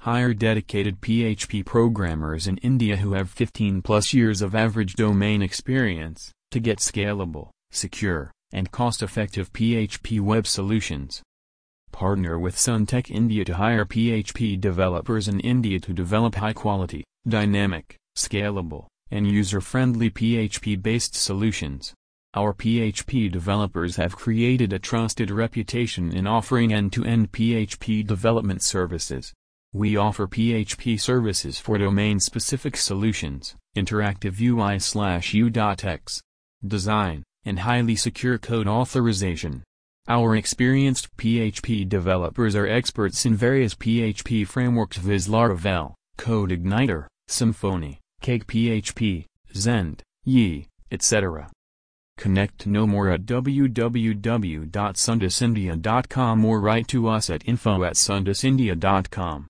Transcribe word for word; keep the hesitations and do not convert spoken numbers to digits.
Hire dedicated P H P programmers in India who have fifteen plus years of average domain experience, to get scalable, secure, and cost-effective P H P web solutions. Partner with Suntech India to hire P H P developers in India to develop high-quality, dynamic, scalable, and user-friendly P H P-based solutions. Our P H P developers have created a trusted reputation in offering end-to-end P H P development services. We offer P H P services for domain-specific solutions, interactive U I slash U.X, design, and highly secure code authorization. Our experienced P H P developers are experts in various P H P frameworks viz Laravel, CodeIgniter, Symfony, Cake P H P, Zend, Yi, et cetera. Connect to know more at w w w dot sundus india dot com or write to us at info at sundus india dot com.